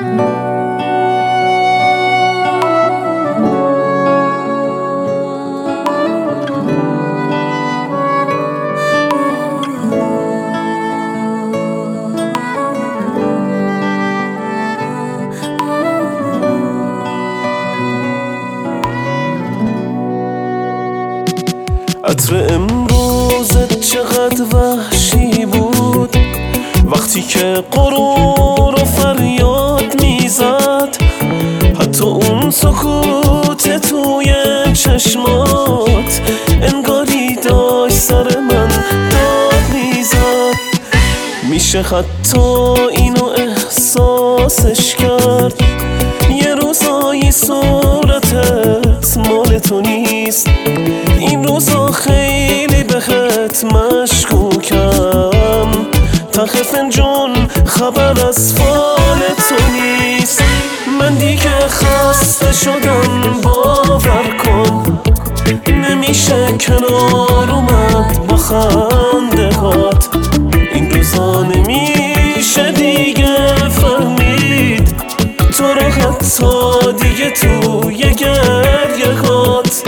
عطر امروزت چقدر وحشی بود، وقتی که غرور و فریاد میزد، حتی اون سکوت توی چشمات انگاری داشت سر من داد میزد. میشه حتی اینو احساسش کرد، یه روزایی صورتت مال تو نیست، این روزا خیلی بهت مشکوکم، ته فنجون خبر از فال تو نیست. من دیگه خسته شدم باور کن، نمیشه کنار اومد با خنده هات، این روزا نمیشه دیگه فهمید تو رو حتی دیگه توی گریه هات.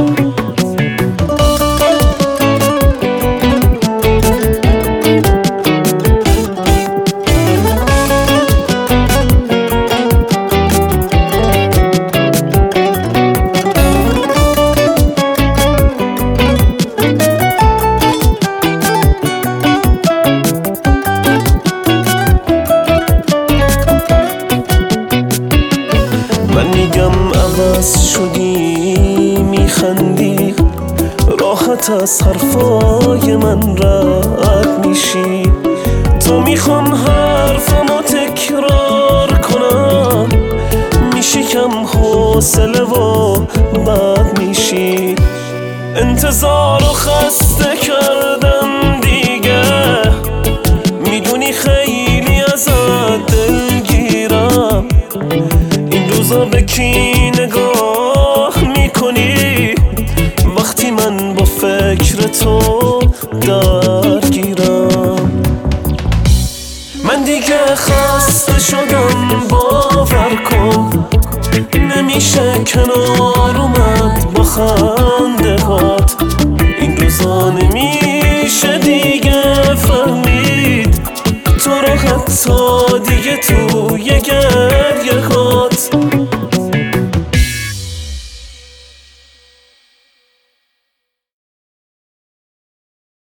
من میگم عوض شدی، میخندی، راحت از حرفای من رد میشی، تو میخوام حرفمو تکرار کنم، میشی کم حوصله و بد میشی. انتظار و خسته کردم دیگه، میدونی خیلی ازت دلگیرم، این روزا به کی نگاه میکنی وقتی من با فکر تو درگیرم؟ من دیگه خسته شدم باور کن، نمیشه کنار اومد با خنده هات، این روزا نمیشه دیگه فهمید تو رو حتی دیگه توی